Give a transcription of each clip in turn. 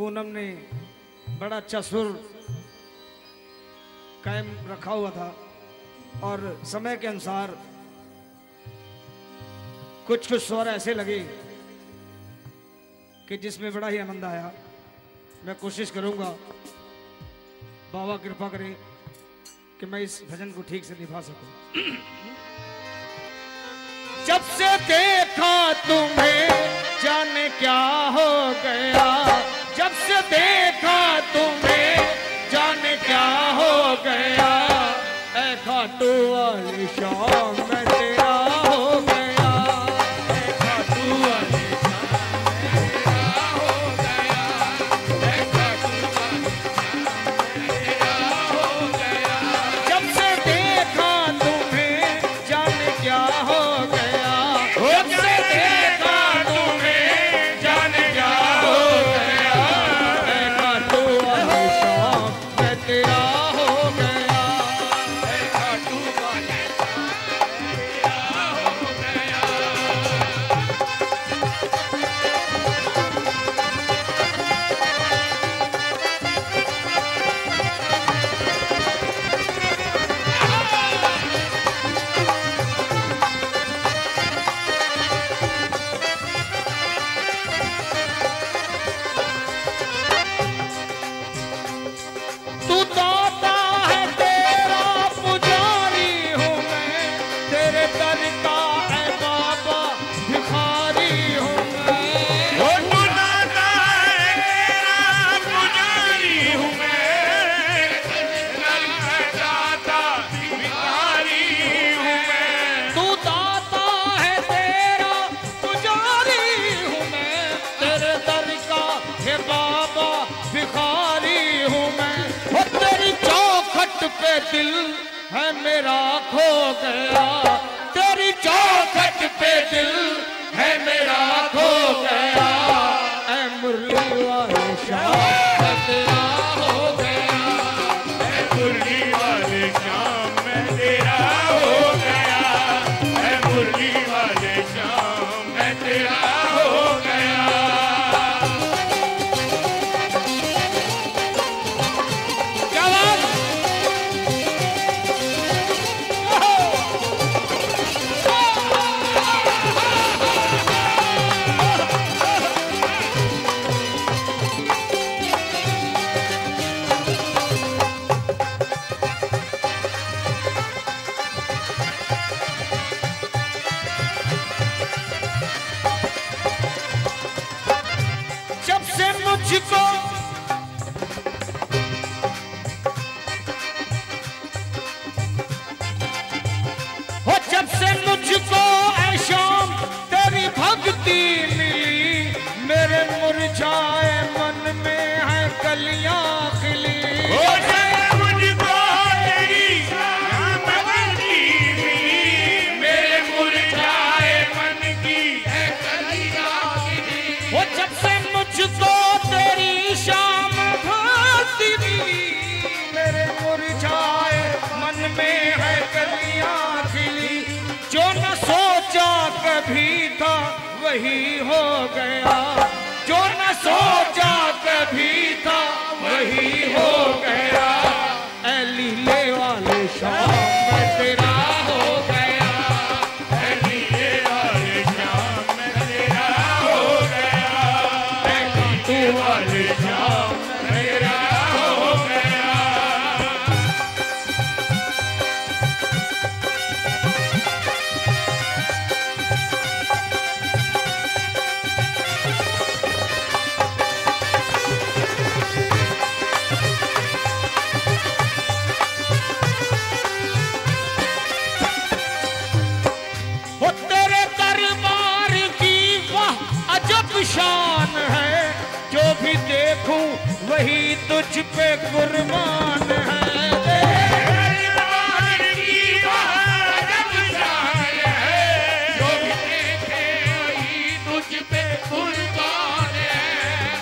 पूनम ने बड़ा अच्छा सुर कायम रखा हुआ था और समय के अनुसार कुछ कुछ स्वर ऐसे लगे कि जिसमें बड़ा ही आनंद आया। मैं कोशिश करूंगा, बाबा कृपा करें कि मैं इस भजन को ठीक से निभा सकूं। जब से देखा तुम्हें जाने क्या हो गया, जब से देखा तुम्हें जाने क्या हो गया, ऐ खाटू वाली शाम में तेरा हो गया, ऐ खाटू वाली शाम में तेरा हो गया, ऐ खाटू वाली शाम में तेरा हो गया। जब से देखा तुम्हें जाने क्या हो गया, जब से देखा तुम्हें जाने क्या हो गया, ऐ खाटू वाली शाम में तेरा हो गया, ऐ खाटू वाली शाम में तेरा हो गया। तू दाता है तेरा पुजारी हूँ मैं, तेरे दर का है बाबा भिखारी हूँ मैं। ओ तू दाता है तेरा पुजारी हूँ मैं, दाता भिखारी हूँ मैं। तू दाता है तेरा पुजारी हूँ मैं, तेरे दर का है बाबा भिखारी हूँ मैं। वो तेरी चौखट पे दिल है मेरा खो गया, तेरी चौखट पे दिल है मेरा खो गया, ऐ मुरली वाले शाम में तेरा हो गया, ऐ मुरली वाले शाम में तेरा हो गया, ऐ मुरली वाले शाम में तेरा हो गया। क्या बात? जब से मुझको हो, जब से मुझको ऐ शाम तेरी भक्ति मिली, मेरे मुरझाए मन में है कलियां खिली। ओ जय मुझको तेरी शाम भक्ति मिली, मेरे मुरझाए मन की है कलियां खिली। हो, जब से मुझको तेरी शाम भक्ति मिली, मेरे मुरझाए मन में है कलियां खिली। जो न सोचा कभी था वही हो गया, जो न सोचा कभी था वही हो गया, ऐ लीले वाले शाम में तेरा हो गया, ऐ लीले वाले शाम में तेरा हो गया, ऐ खाटू वाले शाम में तेरा हो गया। वो तेरे दरबार की वाह अजब शान है, जो भी देखूं वही तुझ पे कुर्बान है। दरबार की बात अजब शान है, जो भी देखे वही तुझ पे कुर्बान है।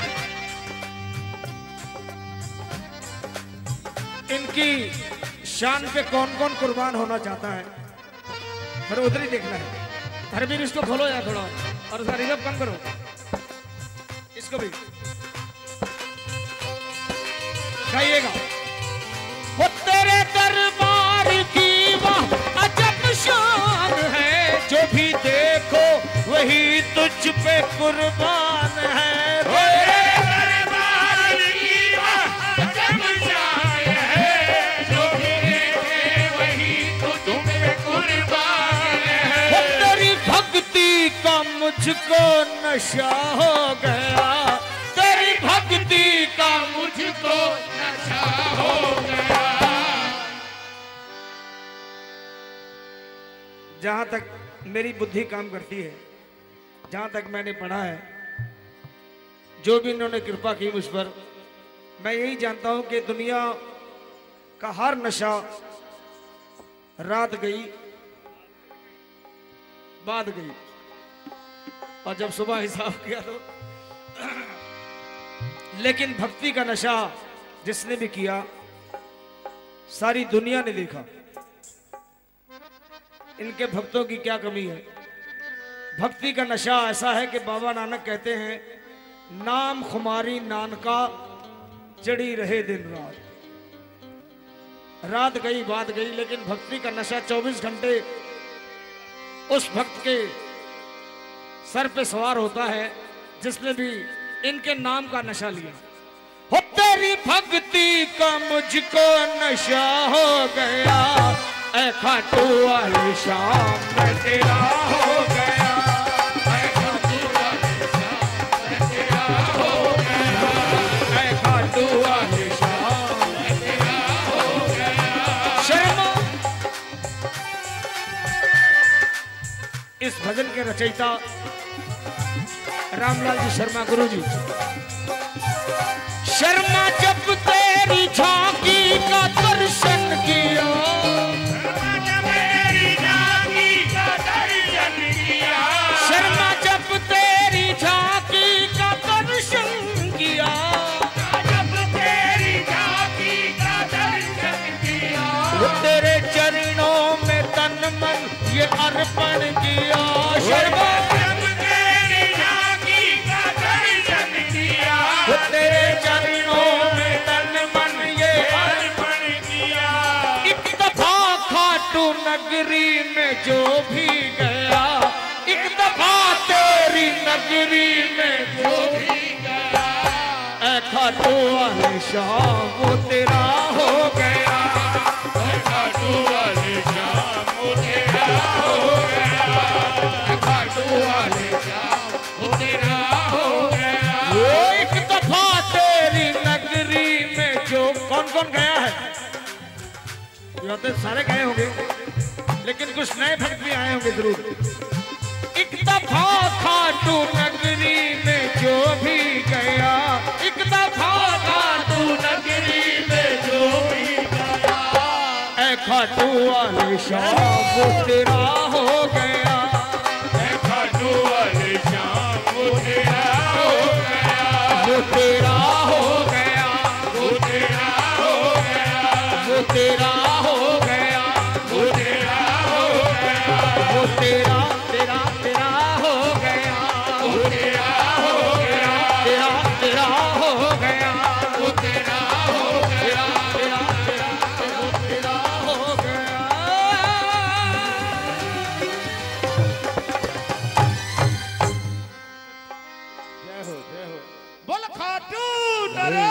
इनकी शान पे कौन कौन कुर्बान होना चाहता है, मेरे उधर ही देखना है। हर भी इसको खोलो यार थोड़ा, और उसका रिजर्व कम करो इसको भी। गाइएगा। वो तेरे दरबार की वाह अजब शान है, जो भी देखो वही तुझ पे कुर्बान है। तेरे दरबार की वाह अजब शान है, जो भी देखे वही तुझ पे कुर्बान है। वो तेरी भक्ति का मुझको नशा हो गया, तेरी भक्ति का मुझको नशा हो गया। जहां तक मेरी बुद्धि काम करती है, जहां तक मैंने पढ़ा है, जो भी इन्होंने कृपा की मुझ पर, मैं यही जानता हूं कि दुनिया का हर नशा रात गई बाद गई, और जब सुबह हिसाब किया तो लेकिन भक्ति का नशा जिसने भी किया सारी दुनिया ने देखा। इनके भक्तों की क्या कमी है। भक्ति का नशा ऐसा है कि बाबा नानक कहते हैं, नाम खुमारी नानका चढ़ी रहे दिन रात। रात गई बात गई, लेकिन भक्ति का नशा 24 घंटे उस भक्त के सर पे सवार होता है जिसने भी इनके नाम का नशा लिया। हो तेरी भक्ति का मुझको नशा हो गया, ऐ खाटू वाली शाम में तेरा हो गया, ऐ खाटू वाली शाम में तेरा हो गया, ऐ खाटू वाली शाम में तेरा हो गया। शर्मा इस भजन के रचयिता रामलाल जी शर्मा गुरु जी। शर्मा जब तेरी झांकी का दर्शन किया, शर्मा जब तेरी झांकी का दर्शन किया, जब तेरी झांकी का दर्शन किया, तेरे चरणों में तन मन ये अर्पण किया। शर्मा जब तेरी झांकी का दर्शन किया, तेरे चरणों में तन मन ये अर्पण किया। एक दफा खाटू नगरी में जो भी गया, एक दफा तेरी नगरी में जो भी गया, ऐ खाटू वाले शाम वो तेरा हो गया, ऐ खाटू वाले शाम वो तेरा हो गया, ऐ खाटू वाले शाम वो तेरा हो गया। वो एक दफा तेरी नगरी में जो कौन कौन गया है, ये तो सारे गए होंगे, लेकिन कुछ नए भक्त भी आए होंगे जरूर। एक दफा खाटू नगरी में जो भी गया, एक दफा खाटू नगरी में जो भी गया, ऐ खाटू वाले शाम वो तेरा हो गया, ऐ खाटू वाले शाम वो तेरा हो गया, वो तेरा हो गया, वो तेरा हो गया, वो तेरा हो गया, वो तेरा हो गया, वो तेरा तेरा तेरा हो गया, वो तेरा हो गया, तेरा तेरा हो गया, वो तेरा हो गया। तेरा तेरा तेरा वो तेरा हो गया। जय हो बोल खाटू नरे